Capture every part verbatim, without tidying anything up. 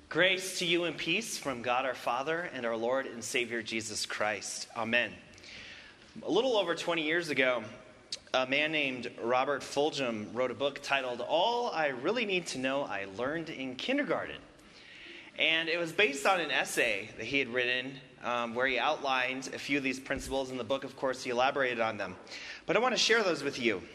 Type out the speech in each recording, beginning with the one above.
Grace to you and peace from God our Father and our Lord and Savior Jesus Christ. Amen. A little over twenty years ago, a man named Robert Fulghum wrote a book titled All I Really Need to Know I Learned in Kindergarten. And it was based on an essay that he had written um, where he outlined a few of these principles. In the book, of course, he elaborated on them. But I want to share those with you.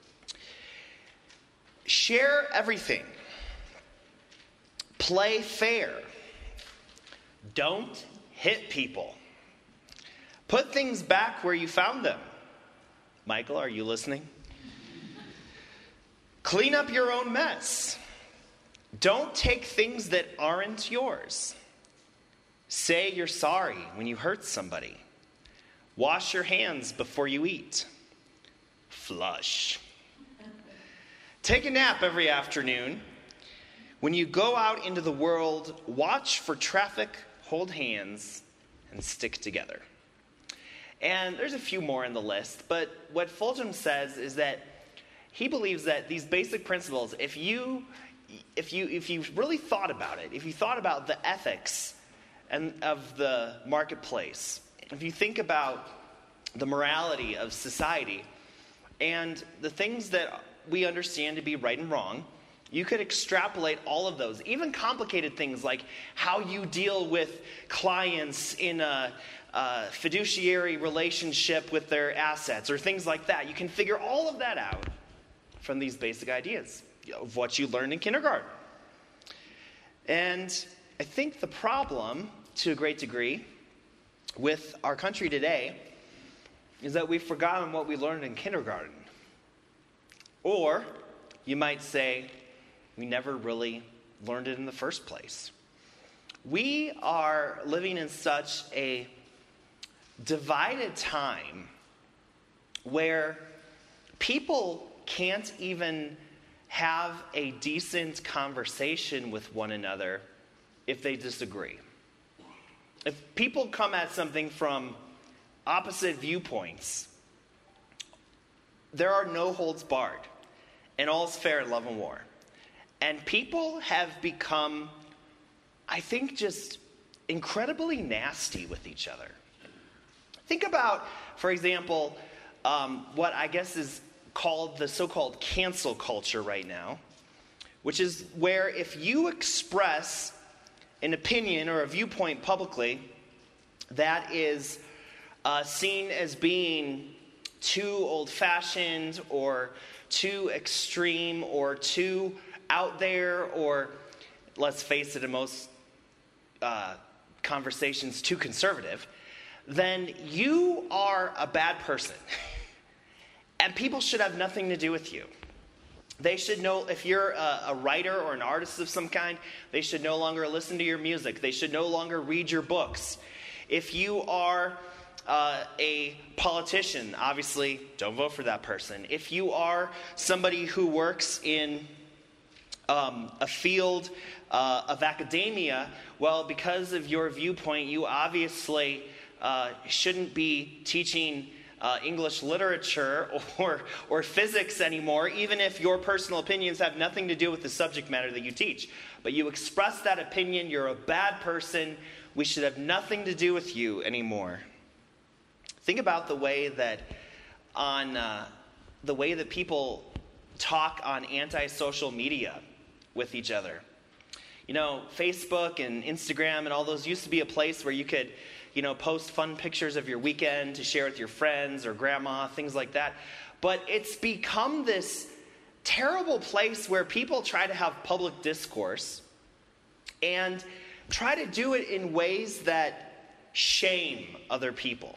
Share everything. Play fair. Don't hit people. Put things back where you found them. Michael, are you listening? Clean up your own mess. Don't take things that aren't yours. Say you're sorry when you hurt somebody. Wash your hands before you eat. Flush. Take a nap every afternoon. When you go out into the world, watch for traffic, hold hands, and stick together. And there's a few more in the list, but what Fulghum says is that he believes that these basic principles, if you if you if you really thought about it, if you thought about the ethics and of the marketplace, if you think about the morality of society and the things that we understand to be right and wrong, you could extrapolate all of those, even complicated things like how you deal with clients in a, a fiduciary relationship with their assets or things like that. You can figure all of that out from these basic ideas of what you learned in kindergarten. And I think the problem, to a great degree, with our country today is that we've forgotten what we learned in kindergarten. Or, you might say, we never really learned it in the first place. We are living in such a divided time where people can't even have a decent conversation with one another if they disagree. If people come at something from opposite viewpoints, there are no holds barred, and all's fair in love and war. And people have become, I think, just incredibly nasty with each other. Think about, for example, um, what I guess is called the so-called cancel culture right now, which is where if you express an opinion or a viewpoint publicly that is uh, seen as being too old-fashioned or too extreme or too out there, or let's face it, in most uh, conversations, too conservative, then you are a bad person. And people should have nothing to do with you. They should know, if you're a, a writer or an artist of some kind, they should no longer listen to your music. They should no longer read your books. If you are Uh, a politician, obviously, don't vote for that person. If you are somebody who works in um, a field uh, of academia, well, because of your viewpoint, you obviously uh, shouldn't be teaching uh, English literature or or physics anymore, even if your personal opinions have nothing to do with the subject matter that you teach. But you express that opinion, you're a bad person, we should have nothing to do with you anymore. Think about the way that on uh, the way that people talk on anti-social media with each other. You know, Facebook and Instagram and all those used to be a place where you could, you know, post fun pictures of your weekend to share with your friends or grandma, things like that. But it's become this terrible place where people try to have public discourse and try to do it in ways that shame other people.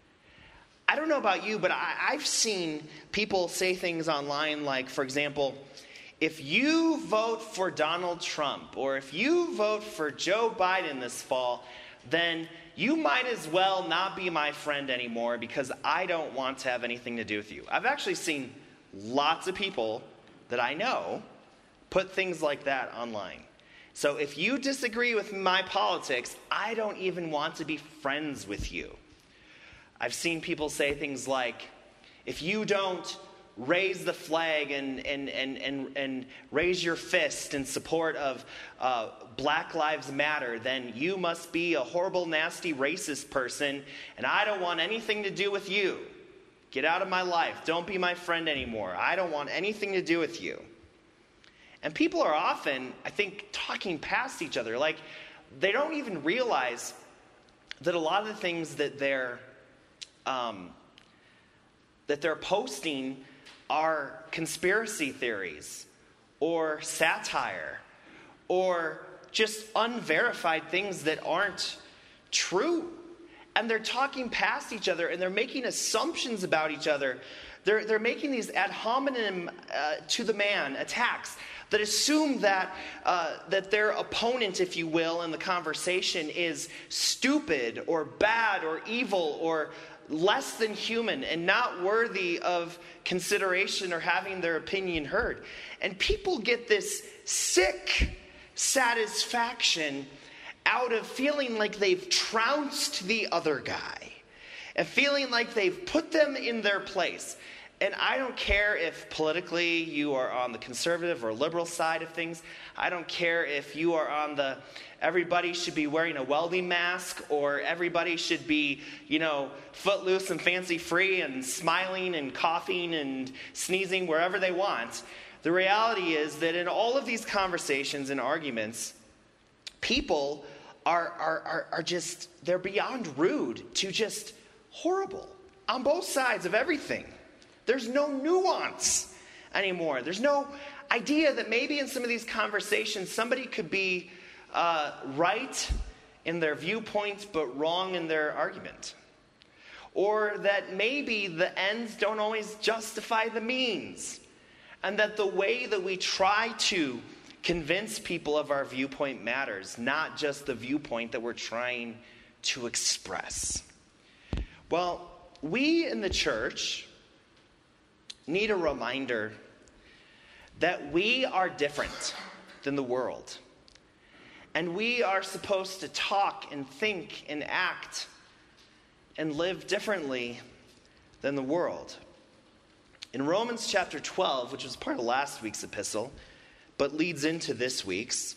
I don't know about you, but I, I've seen people say things online like, for example, if you vote for Donald Trump or if you vote for Joe Biden this fall, then you might as well not be my friend anymore because I don't want to have anything to do with you. I've actually seen lots of people that I know put things like that online. So if you disagree with my politics, I don't even want to be friends with you. I've seen people say things like, if you don't raise the flag and and and and, and raise your fist in support of uh, Black Lives Matter, then you must be a horrible, nasty, racist person, and I don't want anything to do with you. Get out of my life. Don't be my friend anymore. I don't want anything to do with you. And people are often, I think, talking past each other. Like, they don't even realize that a lot of the things that they're um, that they're posting are conspiracy theories or satire or just unverified things that aren't true. And they're talking past each other, and they're making assumptions about each other. They're, they're making these ad hominem uh, to the man attacks that assume that, uh, that their opponent, if you will, in the conversation is stupid or bad or evil or less than human and not worthy of consideration or having their opinion heard. And people get this sick satisfaction out of feeling like they've trounced the other guy and feeling like they've put them in their place. And I don't care if politically you are on the conservative or liberal side of things. I don't care if you are on the everybody should be wearing a welding mask or everybody should be, you know, footloose and fancy free and smiling and coughing and sneezing wherever they want. The reality is that in all of these conversations and arguments, people are, are, are, are just, they're beyond rude to just horrible on both sides of everything. There's no nuance anymore. There's no idea that maybe in some of these conversations somebody could be uh, right in their viewpoint but wrong in their argument. Or that maybe the ends don't always justify the means. And that the way that we try to convince people of our viewpoint matters, not just the viewpoint that we're trying to express. Well, we in the church need a reminder that we are different than the world. And we are supposed to talk and think and act and live differently than the world. In Romans chapter twelve, which was part of last week's epistle, but leads into this week's,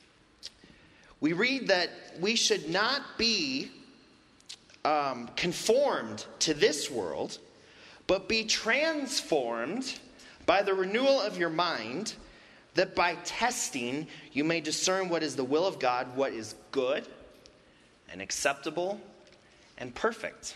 we read that we should not be um, conformed to this world, but be transformed by the renewal of your mind, that by testing you may discern what is the will of God, what is good and acceptable and perfect.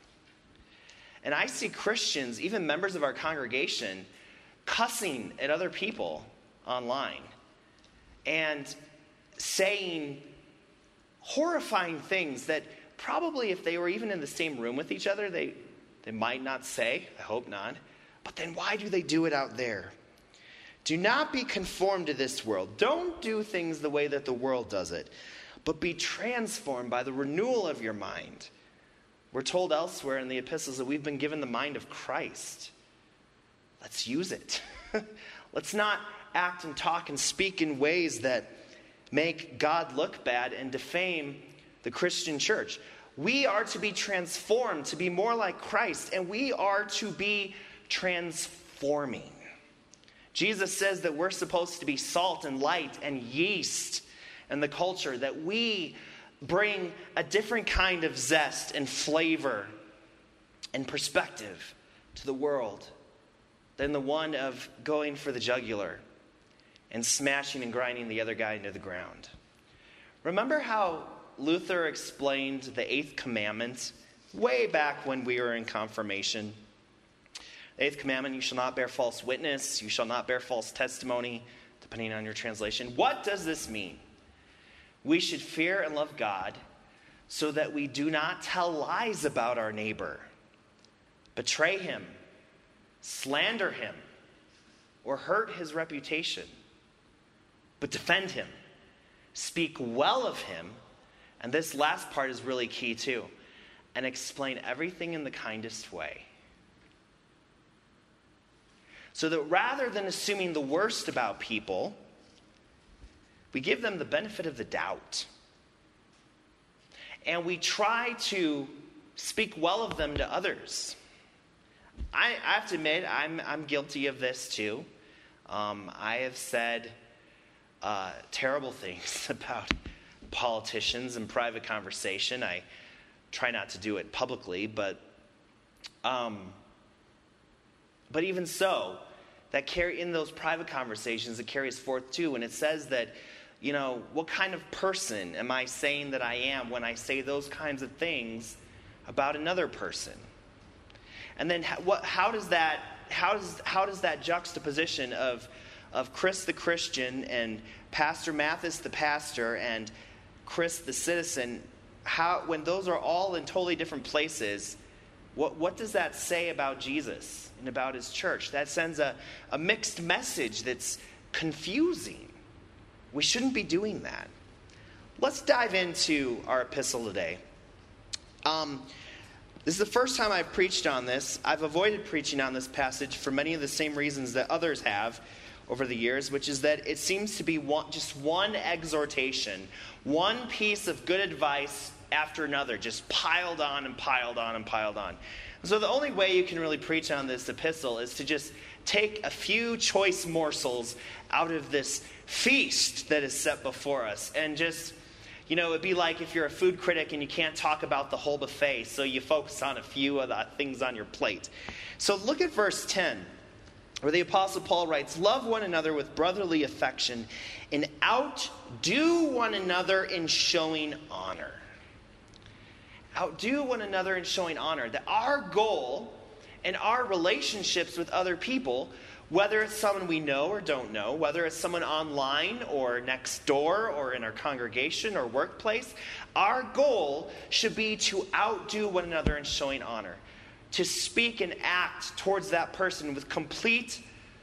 And I see Christians, even members of our congregation, cussing at other people online and saying horrifying things that probably if they were even in the same room with each other, they, they might not say. I hope not. But then why do they do it out there? Do not be conformed to this world. Don't do things the way that the world does it, but be transformed by the renewal of your mind. We're told elsewhere in the epistles that we've been given the mind of Christ. Let's use it. Let's not act and talk and speak in ways that make God look bad and defame the Christian church. We are to be transformed to be more like Christ, and we are to be transforming. Jesus says that we're supposed to be salt and light and yeast in the culture, that we bring a different kind of zest and flavor and perspective to the world than the one of going for the jugular and smashing and grinding the other guy into the ground. Remember how Luther explained the eighth commandment way back when we were in confirmation? The eighth commandment, you shall not bear false witness, you shall not bear false testimony, depending on your translation. What does this mean? We should fear and love God so that we do not tell lies about our neighbor, betray him, slander him, or hurt his reputation, but defend him, speak well of him, and this last part is really key too, and explain everything in the kindest way. So that rather than assuming the worst about people, we give them the benefit of the doubt. And we try to speak well of them to others. I, I have to admit, I'm, I'm guilty of this too. Um, I have said uh, terrible things about politicians in private conversation. I try not to do it publicly, but um, but even so, that carry in those private conversations, it carries forth too. And it says that, you know, what kind of person am I saying that I am when I say those kinds of things about another person? And then how, what, how does that how does how does that juxtaposition of of Chris the Christian and Pastor Mathis the pastor and Chris the citizen, how when those are all in totally different places, what what does that say about Jesus and about his church? That sends a, a mixed message that's confusing. We shouldn't be doing that. Let's dive into our epistle today. Um, this is the first time I've preached on this. I've avoided preaching on this passage for many of the same reasons that others have over the years, which is that it seems to be one, just one exhortation, one piece of good advice after another, just piled on and piled on and piled on. So the only way you can really preach on this epistle is to just take a few choice morsels out of this feast that is set before us and just, you know, it'd be like if you're a food critic and you can't talk about the whole buffet, so you focus on a few of the things on your plate. So look at verse ten, where the Apostle Paul writes, "Love one another with brotherly affection and outdo one another in showing honor." Outdo one another in showing honor. That our goal in our relationships with other people, whether it's someone we know or don't know, whether it's someone online or next door or in our congregation or workplace, our goal should be to outdo one another in showing honor. To speak and act towards that person with complete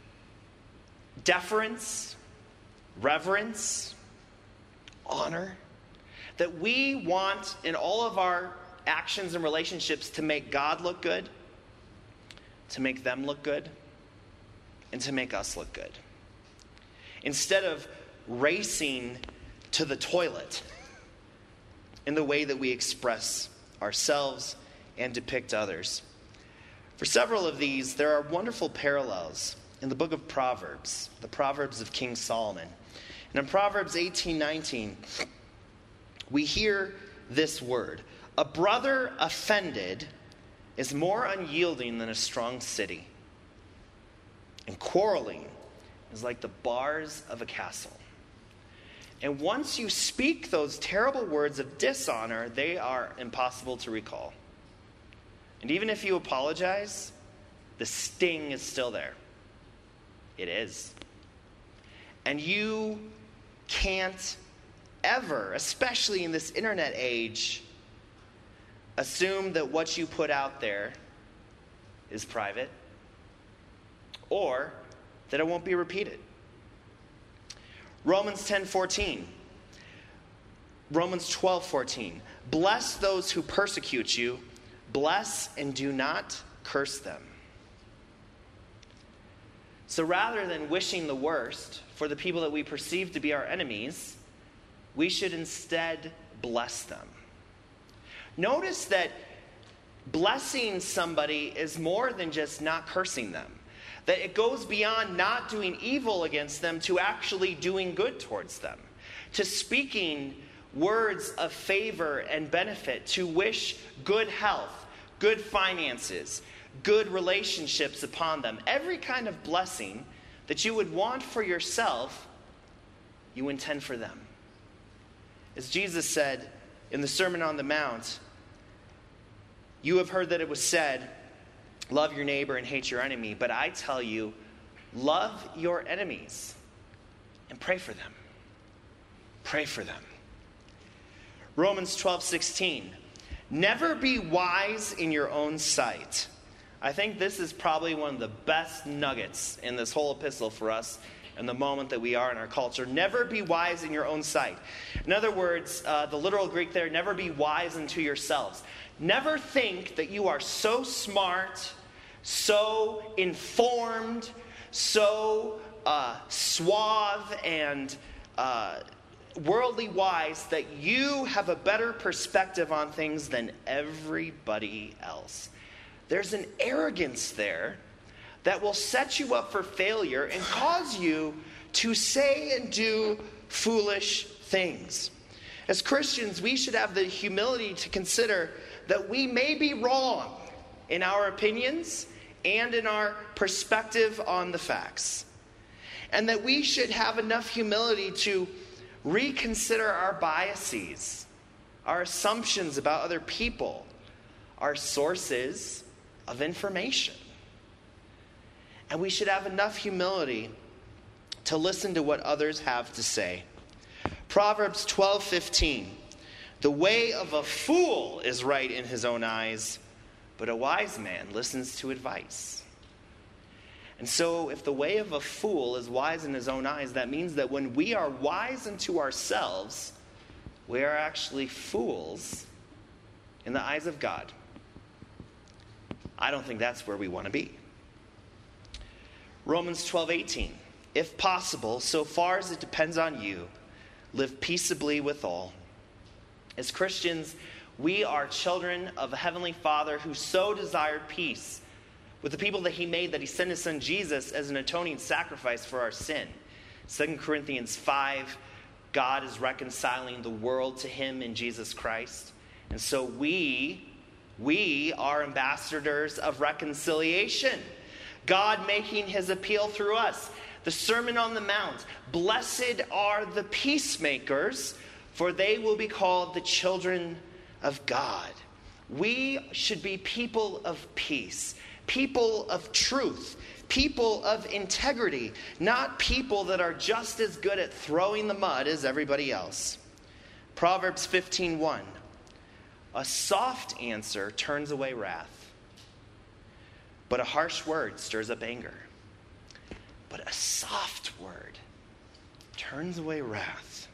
deference, reverence, honor. That we want in all of our actions and relationships to make God look good, to make them look good, and to make us look good. Instead of racing to the toilet in the way that we express ourselves and depict others. For several of these, there are wonderful parallels in the book of Proverbs, the Proverbs of King Solomon. And in Proverbs eighteen nineteen, we hear this word: "A brother offended is more unyielding than a strong city, and quarreling is like the bars of a castle." And once you speak those terrible words of dishonor, they are impossible to recall. And even if you apologize, the sting is still there. It is. And you can't ever, especially in this internet age, assume that what you put out there is private or that it won't be repeated. Romans ten fourteen. Romans twelve fourteen. "Bless those who persecute you. Bless and do not curse them." So rather than wishing the worst for the people that we perceive to be our enemies, we should instead bless them. Notice that blessing somebody is more than just not cursing them. That it goes beyond not doing evil against them to actually doing good towards them. To speaking words of favor and benefit, to wish good health, good finances, good relationships upon them. Every kind of blessing that you would want for yourself, you intend for them. As Jesus said in the Sermon on the Mount, "You have heard that it was said, 'Love your neighbor and hate your enemy.' But I tell you, love your enemies and pray for them." Pray for them. Romans twelve sixteen. "Never be wise in your own sight." I think this is probably one of the best nuggets in this whole epistle for us in the moment that we are in our culture. Never be wise in your own sight. In other words, uh, the literal Greek there, never be wise unto yourselves. Never think that you are so smart, so informed, so uh, suave and uh, worldly wise that you have a better perspective on things than everybody else. there's an arrogance there that will set you up for failure and cause you to say and do foolish things. As Christians, we should have the humility to consider that we may be wrong in our opinions and in our perspective on the facts. And that we should have enough humility to reconsider our biases, our assumptions about other people, our sources of information. And we should have enough humility to listen to what others have to say. Proverbs twelve fifteen. The way of a fool is right in his own eyes, but a wise man listens to advice. And so if the way of a fool is wise in his own eyes, that means that when we are wise unto ourselves, we are actually fools in the eyes of God. I don't think that's where we want to be. Romans twelve eighteen. If possible, so far as it depends on you, live peaceably with all. As Christians, we are children of a Heavenly Father who so desired peace with the people that he made that he sent his son Jesus as an atoning sacrifice for our sin. Second Corinthians five, God is reconciling the world to him in Jesus Christ. And so we, we are ambassadors of reconciliation. God making his appeal through us. The Sermon on the Mount. Blessed are the peacemakers, for they will be called the children of God. We should be people of peace, people of truth, people of integrity, not people that are just as good at throwing the mud as everybody else. Proverbs fifteen one. A soft answer turns away wrath, but a harsh word stirs up anger. But a soft word turns away wrath.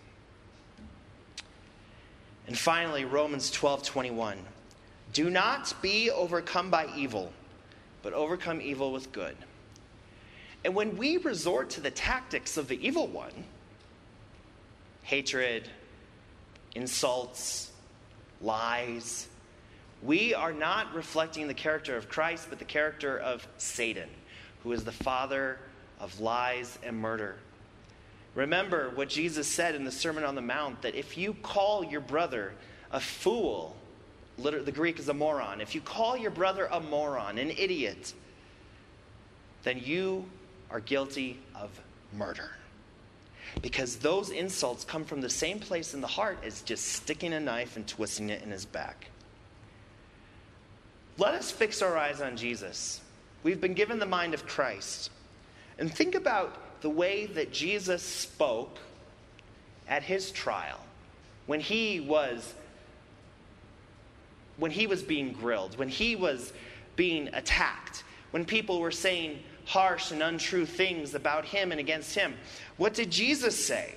And finally, Romans twelve twenty-one. Do not be overcome by evil, but overcome evil with good. And when we resort to the tactics of the evil one, hatred, insults, lies, we are not reflecting the character of Christ, but the character of Satan, who is the father of lies and murder. Remember what Jesus said in the Sermon on the Mount, that if you call your brother a fool, the Greek is a moron, if you call your brother a moron, an idiot, then you are guilty of murder. Because those insults come from the same place in the heart as just sticking a knife and twisting it in his back. Let us fix our eyes on Jesus. We've been given the mind of Christ. And think about the way that Jesus spoke at his trial, when he was when he was being grilled, when he was being attacked, when people were saying harsh and untrue things about him and against him. What did Jesus say?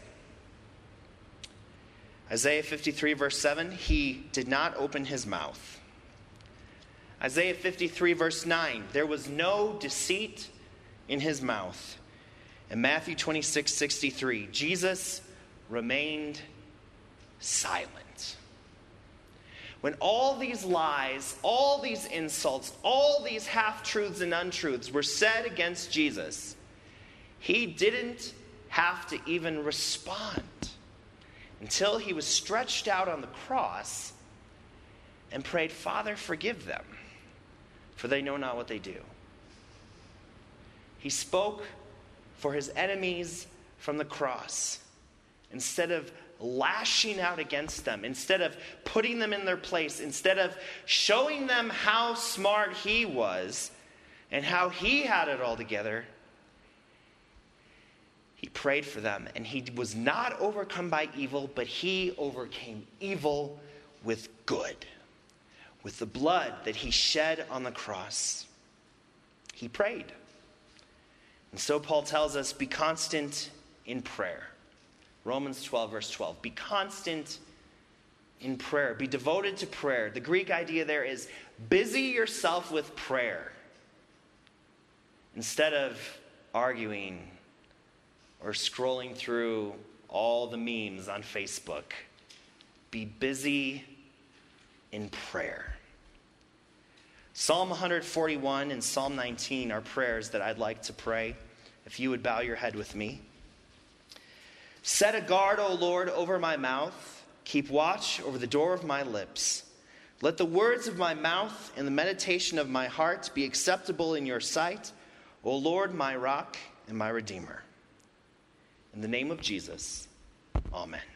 Isaiah fifty-three verse seven, he did not open his mouth. Isaiah fifty-three verse nine, there was no deceit in his mouth. And Matthew twenty-six sixty-three, Jesus remained silent. When all these lies, all these insults, all these half-truths and untruths were said against Jesus, he didn't have to even respond until he was stretched out on the cross and prayed, Father, forgive them, for they know not what they do. He spoke for his enemies from the cross. Instead of lashing out against them, instead of putting them in their place, instead of showing them how smart he was and how he had it all together, he prayed for them. And he was not overcome by evil, but he overcame evil with good, with the blood that he shed on the cross. He prayed. And so Paul tells us, be constant in prayer. Romans twelve, verse twelve. Be constant in prayer. Be devoted to prayer. The Greek idea there is busy yourself with prayer instead of arguing or scrolling through all the memes on Facebook. Be busy in prayer. Psalm one forty-one and Psalm nineteen are prayers that I'd like to pray. If you would bow your head with me. Set a guard, O Lord, over my mouth. Keep watch over the door of my lips. Let the words of my mouth and the meditation of my heart be acceptable in your sight, O Lord, my rock and my redeemer. In the name of Jesus, amen.